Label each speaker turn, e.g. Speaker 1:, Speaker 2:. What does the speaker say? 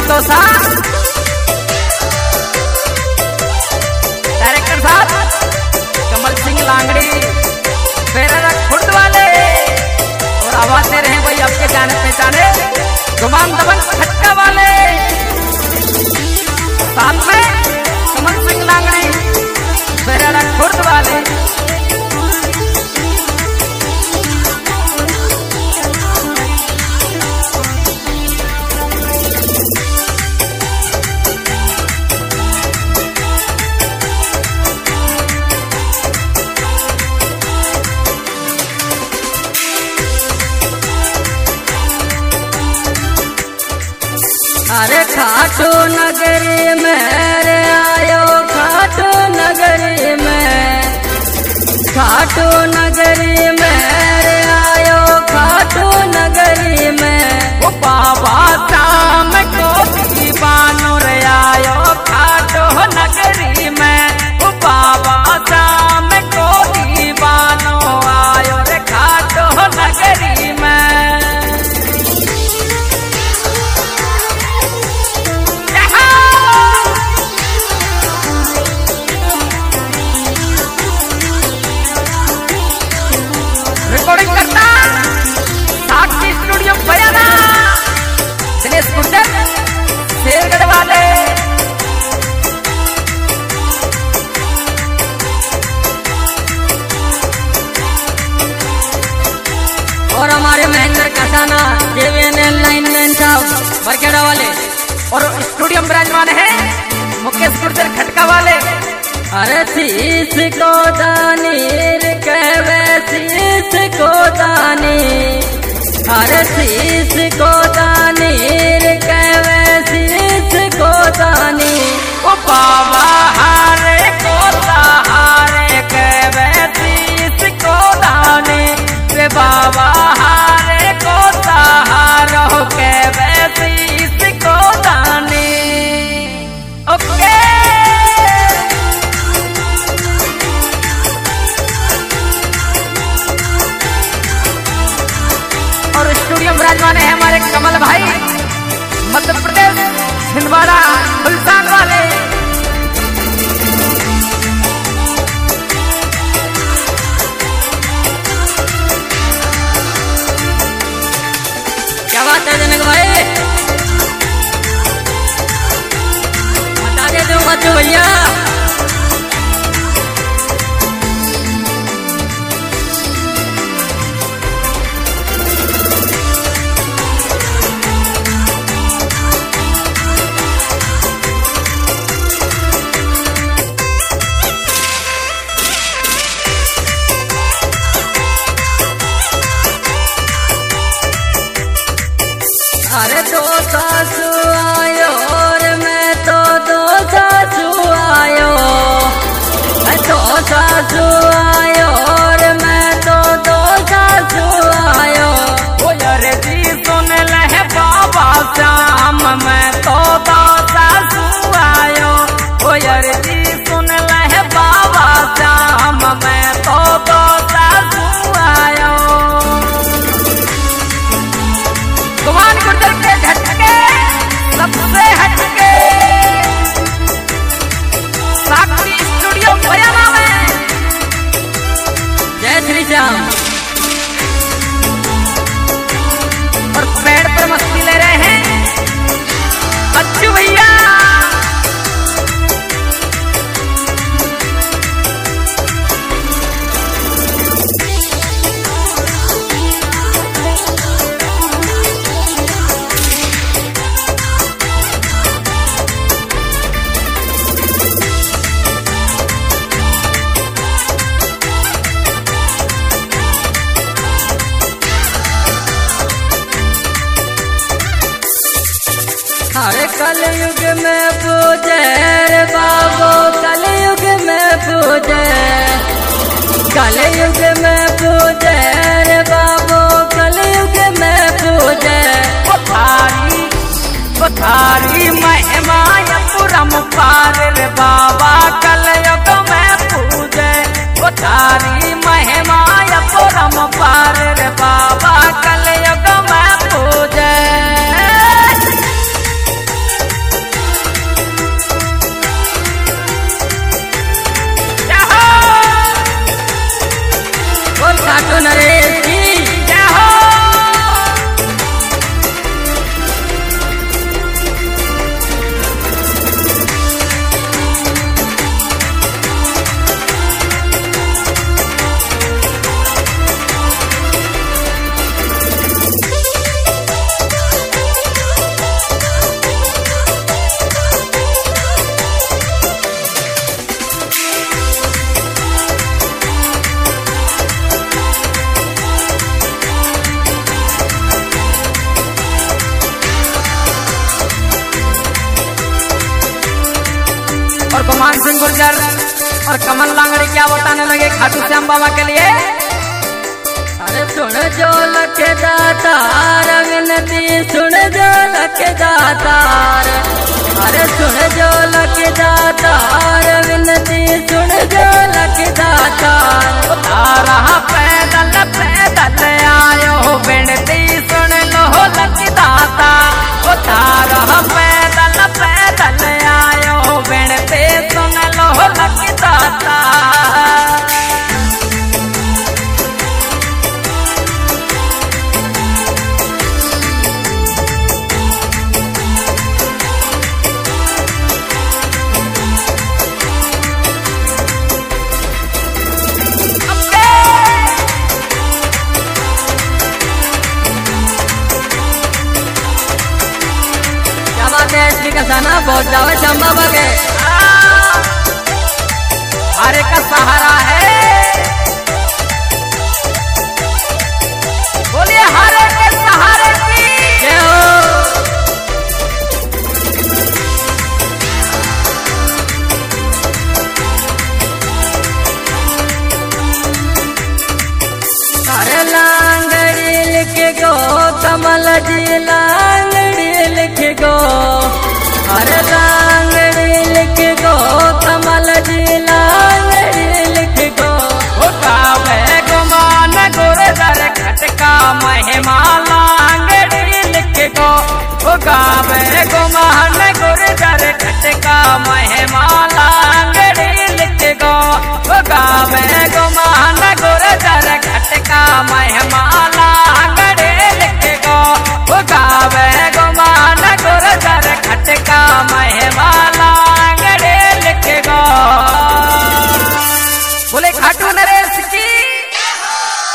Speaker 1: संतोषा, director साहब कमल सिंह लांगड़ी, बेरा खुर्द वाले, और आवाज दे रहे हैं भाई आपके जाने पहचाने गुमान दबन खट्टा वाले, साथ में कमल सिंह लांगड़ी, बेरा खुर्द वाले। अरे खाटू नगरी में रे आयो, खाटू नगरी में, खाटू नगरी में रे आयो, खाटू नगरी में। वो बाबा शाम को दीवानो रे आयो, खाटू नगरी में। वो बाबा शाम को दीवानो आयो रे खाटू नगरी में। रिकॉर्डिंग करता साक्षी स्टूडियो बयाना, दिनेश गुर्जर शेरगढ़ वाले। और हमारे महेंद्र कसाना, JVNL 99 साहब बरखेड़ा वाले, और स्टूडियो ब्रांच वाले हैं मुकेश गुर्जर खटका वाले। अरे शीश को दानीर कहवे, शीश को दानी, अरे शीश को दानीर कहवे, शीश को दानी। ओ बाबा हारे को सहारे कहवे, शीश को दानी रे बाबा हारे को सहारो कहवे, शीश को दानी। ओके और स्टूडियो विराजमान है हमारे कमल भाई, मध्य प्रदेश छिंदवाड़ा मुल्तान वाले। क्या बात है जनक भाई, बता दे दो बच्चों भैया। अरे दो सासू आयो और मैं तो दो सासू आयो, दो सासू आयो और मैं तो दो सासू आयो। ओ यारे जी सुन ले बाबा श्याम, मैं तो दो सासू आयो। ओ यारे जी सुन ले बाबा श्याम, मैं तो दो सासू आयो। गुमान गुर्जर के झटके सबसे हटके, साक्षी स्टूडियो बयाना में। जय श्री श्याम। और पेड़ पर मस्ती ले रहे हैं अच्छू भैया। अरे कलयुग में पूजे रे बाबू, कलयुग में पूजे, कलयुग में पूजे रे बाबू, कलयुग में पूजे। थारी महिमा पुरम पार रे बाबा, कलयुग में पूजे। थारी महिमा पुरम पार रे बाबा, कलयुग में पूजे।
Speaker 2: और गुमान सिंह गुर्जर और कमल लांगड़ी क्या बताने लगे खाटू श्याम बाबा के लिए।
Speaker 1: अरे सुन जो लख दातार विनती सुन जो लख दातार। अरे सुन जो लख दातार विनती सुन जो लख दातार।
Speaker 2: तारा पैदल पैदल आयो विनती सुन लो लख दाता। ओ तारा पैदल पैदल आयो विनती सुन लो लख दाता।
Speaker 1: कसना बहुत जावे श्याम बाबा के
Speaker 2: हरे का सहारा है। बोलिए हरे के सहारे की
Speaker 1: जय हो। अरे लांगड़ी लिख गो कमल जिला